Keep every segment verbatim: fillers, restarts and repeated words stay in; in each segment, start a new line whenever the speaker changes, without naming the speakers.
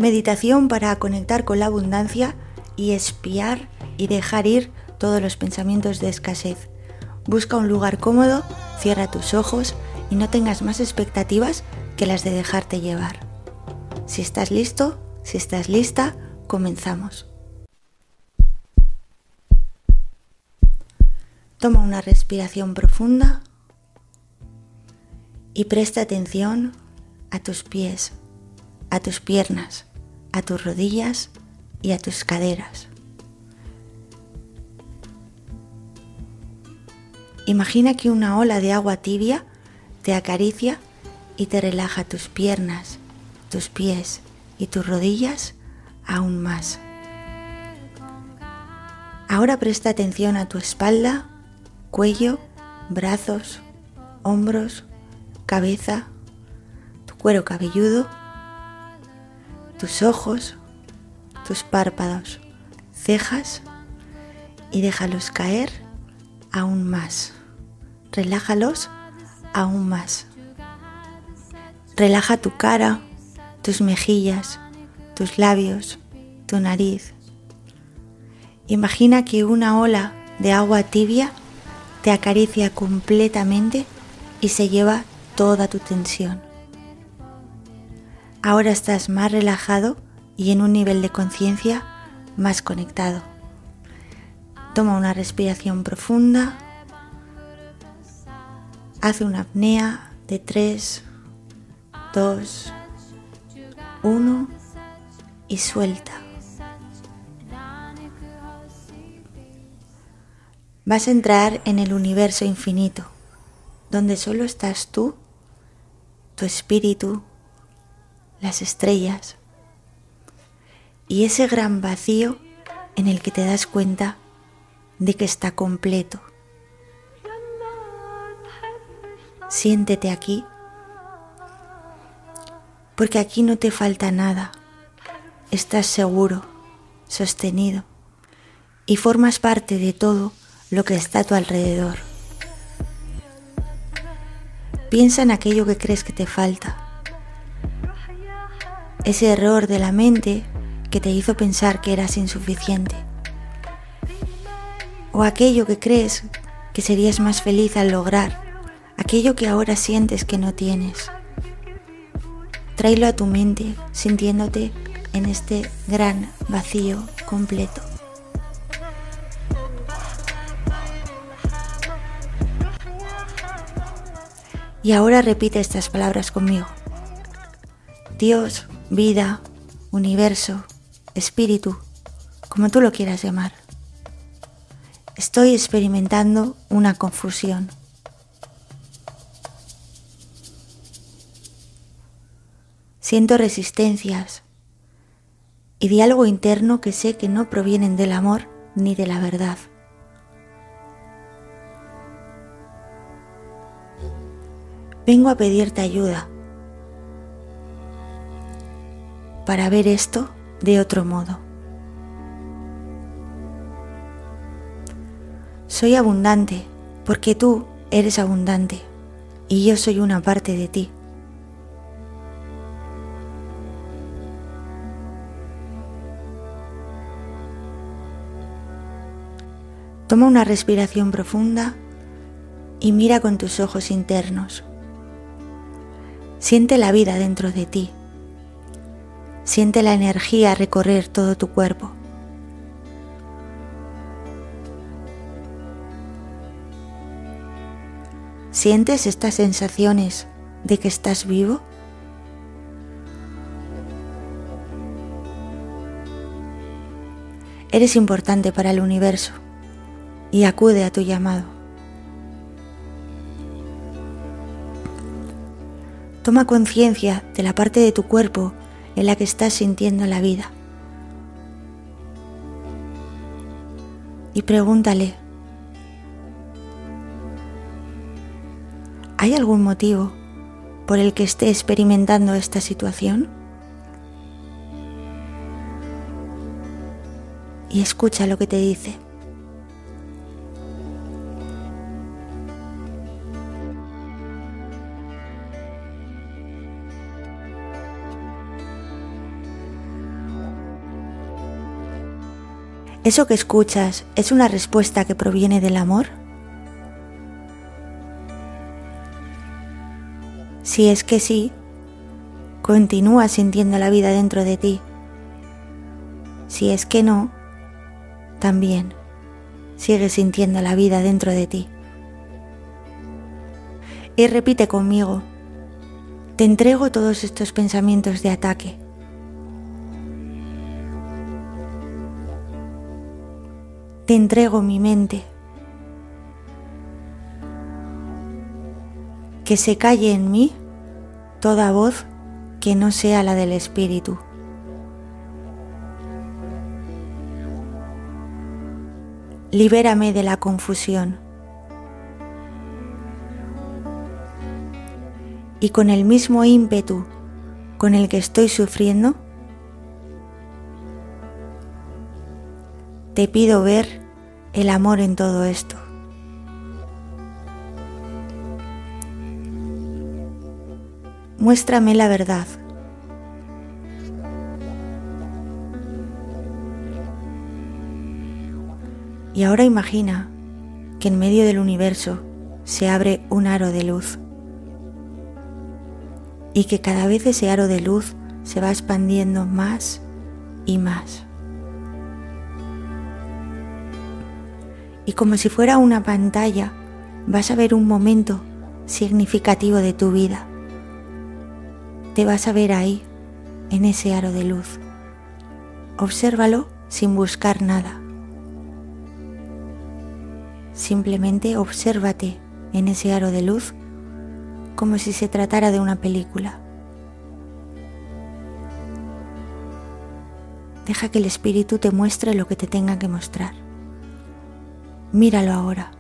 Meditación para conectar con la abundancia y espiar y dejar ir todos los pensamientos de escasez. Busca un lugar cómodo, cierra tus ojos y no tengas más expectativas que las de dejarte llevar. Si estás listo, si estás lista, comenzamos. Toma una respiración profunda y presta atención a tus pies, a tus piernas, a tus rodillas y a tus caderas. Imagina que una ola de agua tibia te acaricia y te relaja tus piernas, tus pies y tus rodillas aún más. Ahora presta atención a tu espalda, cuello, brazos, hombros, cabeza, tu cuero cabelludo, tus ojos, tus párpados, cejas y déjalos caer aún más. Relájalos aún más. Relaja tu cara, tus mejillas, tus labios, tu nariz. Imagina que una ola de agua tibia te acaricia completamente y se lleva toda tu tensión. Ahora estás más relajado y en un nivel de conciencia más conectado. Toma una respiración profunda. Haz una apnea de tres, dos, uno y suelta. Vas a entrar en el universo infinito, donde solo estás tú, tu espíritu, las estrellas y ese gran vacío en el que te das cuenta de que está completo. Siéntete aquí, porque aquí no te falta nada. Estás seguro, sostenido y formas parte de todo lo que está a tu alrededor. Piensa en aquello que crees que te falta. Ese error de la mente que te hizo pensar que eras insuficiente. O aquello que crees que serías más feliz al lograr. Aquello que ahora sientes que no tienes. Tráelo a tu mente sintiéndote en este gran vacío completo. Y ahora repite estas palabras conmigo. Dios, vida, universo, espíritu, como tú lo quieras llamar. Estoy experimentando una confusión. Siento resistencias y diálogo interno que sé que no provienen del amor ni de la verdad. Vengo a pedirte ayuda para ver esto de otro modo. Soy abundante porque tú eres abundante y yo soy una parte de ti. Toma una respiración profunda y mira con tus ojos internos. Siente la vida dentro de ti. Siente la energía recorrer todo tu cuerpo. ¿Sientes estas sensaciones de que estás vivo? Eres importante para el universo y acude a tu llamado. Toma conciencia de la parte de tu cuerpo en la que estás sintiendo la vida. Y pregúntale, ¿hay algún motivo por el que esté experimentando esta situación? Y escucha lo que te dice. ¿Eso que escuchas es una respuesta que proviene del amor? Si es que sí, continúa sintiendo la vida dentro de ti. Si es que no, también sigue sintiendo la vida dentro de ti. Y repite conmigo: te entrego todos estos pensamientos de ataque. Te entrego mi mente. Que se calle en mí toda voz que no sea la del espíritu. Libérame de la confusión. Y con el mismo ímpetu con el que estoy sufriendo, te pido ver el amor en todo esto. Muéstrame la verdad. Y ahora imagina que en medio del universo se abre un aro de luz y que cada vez ese aro de luz se va expandiendo más y más. Y como si fuera una pantalla, vas a ver un momento significativo de tu vida. Te vas a ver ahí, en ese aro de luz. Obsérvalo sin buscar nada. Simplemente obsérvate en ese aro de luz como si se tratara de una película. Deja que el espíritu te muestre lo que te tenga que mostrar. Míralo ahora.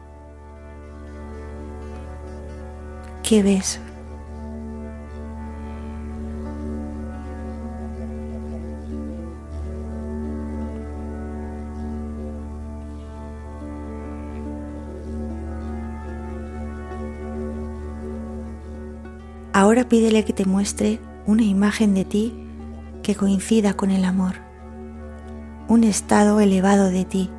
¿Qué ves? Ahora pídele que te muestre una imagen de ti que coincida con el amor, un estado elevado de ti.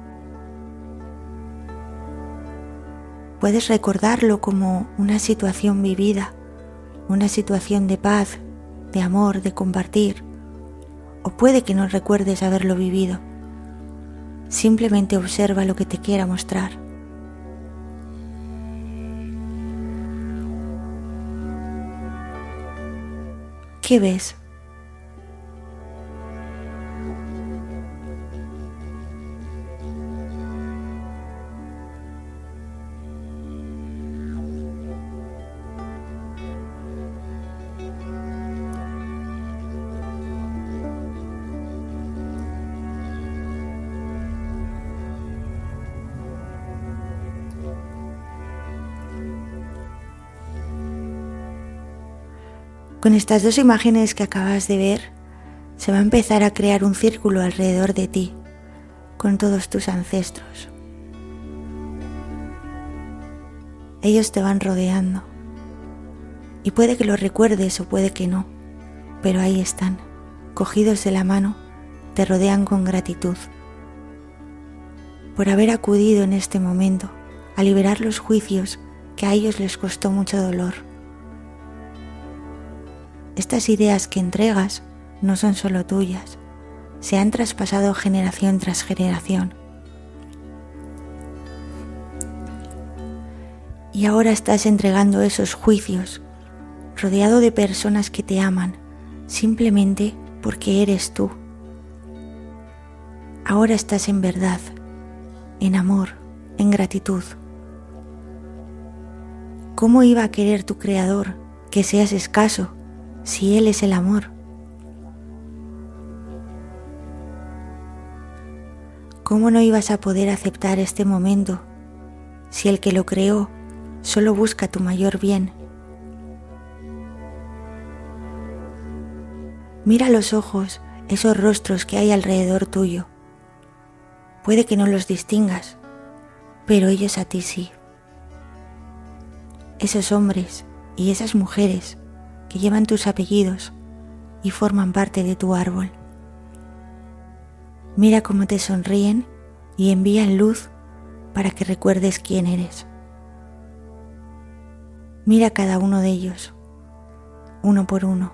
Puedes recordarlo como una situación vivida, una situación de paz, de amor, de compartir, o puede que no recuerdes haberlo vivido. Simplemente observa lo que te quiera mostrar. ¿Qué ves? Con estas dos imágenes que acabas de ver, se va a empezar a crear un círculo alrededor de ti, con todos tus ancestros. Ellos te van rodeando, y puede que los recuerdes o puede que no, pero ahí están, cogidos de la mano, te rodean con gratitud por haber acudido en este momento a liberar los juicios que a ellos les costó mucho dolor. Estas ideas que entregas no son solo tuyas, se han traspasado generación tras generación. Y ahora estás entregando esos juicios, rodeado de personas que te aman, simplemente porque eres tú. Ahora estás en verdad, en amor, en gratitud. ¿Cómo iba a querer tu Creador que seas escaso si Él es el amor? ¿Cómo no ibas a poder aceptar este momento si el que lo creó solo busca tu mayor bien? Mira a los ojos esos rostros que hay alrededor tuyo. Puede que no los distingas, pero ellos a ti sí. Esos hombres y esas mujeres que llevan tus apellidos y forman parte de tu árbol. Mira cómo te sonríen y envían luz para que recuerdes quién eres. Mira cada uno de ellos, uno por uno.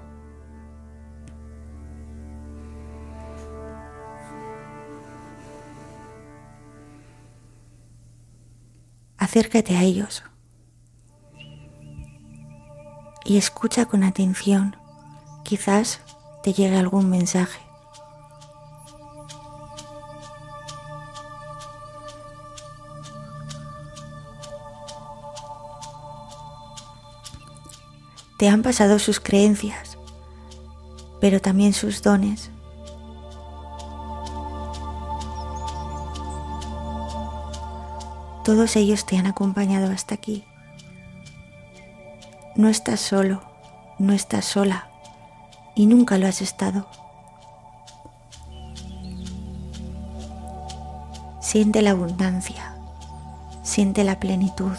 Acércate a ellos y escucha con atención. Quizás te llegue algún mensaje. Te han pasado sus creencias, pero también sus dones. Todos ellos te han acompañado hasta aquí. No estás solo, no estás sola y nunca lo has estado. Siente la abundancia, siente la plenitud,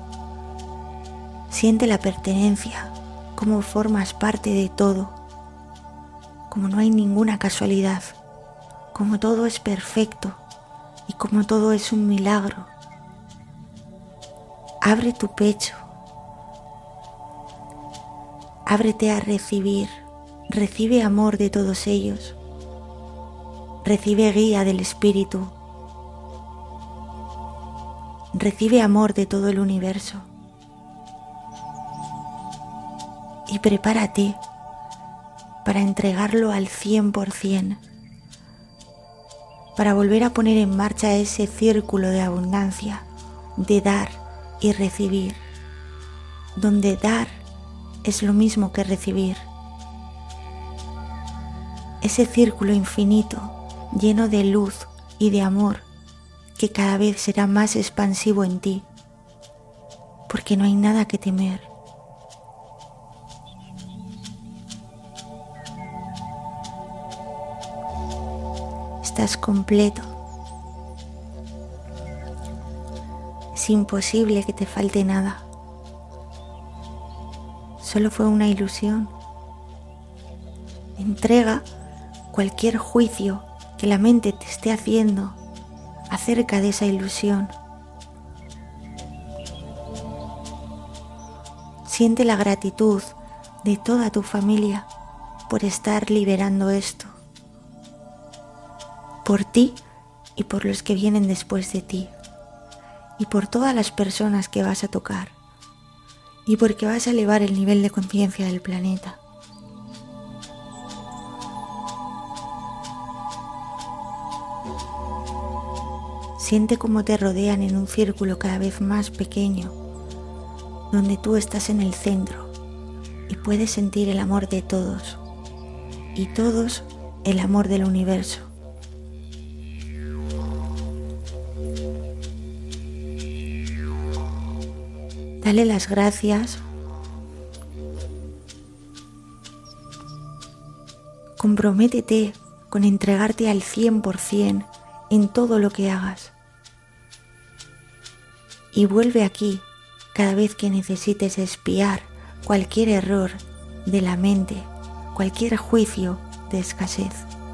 siente la pertenencia, cómo formas parte de todo, como no hay ninguna casualidad, como todo es perfecto y como todo es un milagro. Abre tu pecho, ábrete a recibir, recibe amor de todos ellos, recibe guía del Espíritu, recibe amor de todo el universo y prepárate para entregarlo al cien por ciento, para volver a poner en marcha ese círculo de abundancia, de dar y recibir, donde dar es lo mismo que recibir. Ese círculo infinito, lleno de luz y de amor, que cada vez será más expansivo en ti, porque no hay nada que temer. Estás completo. Es imposible que te falte nada. Solo fue una ilusión. Entrega cualquier juicio que la mente te esté haciendo acerca de esa ilusión. Siente la gratitud de toda tu familia por estar liberando esto, por ti y por los que vienen después de ti, y por todas las personas que vas a tocar, y porque vas a elevar el nivel de conciencia del planeta. Siente cómo te rodean en un círculo cada vez más pequeño, donde tú estás en el centro y puedes sentir el amor de todos, y todos el amor del universo. Dale las gracias. Comprométete con entregarte al cien por ciento en todo lo que hagas. Y vuelve aquí cada vez que necesites expiar cualquier error de la mente, cualquier juicio de escasez.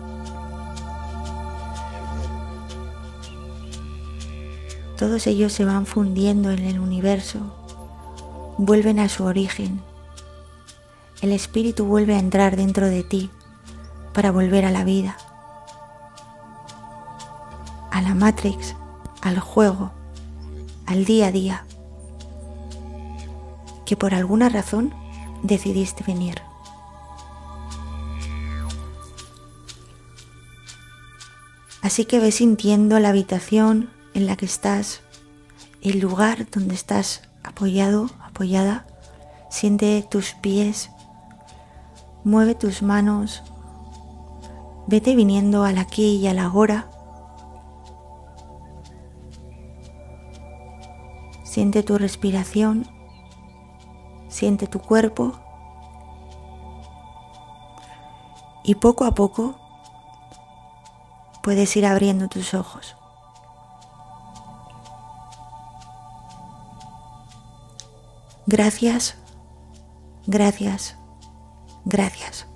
Todos ellos se van fundiendo en el universo, vuelven a su origen. El espíritu vuelve a entrar dentro de ti para volver a la vida, a la Matrix, al juego, al día a día, que por alguna razón decidiste venir. Así que ve sintiendo la habitación en la que estás, el lugar donde estás apoyado, apoyada. Siente tus pies, mueve tus manos, vete viniendo al aquí y al ahora. Siente tu respiración, siente tu cuerpo y poco a poco puedes ir abriendo tus ojos. Gracias, gracias, gracias.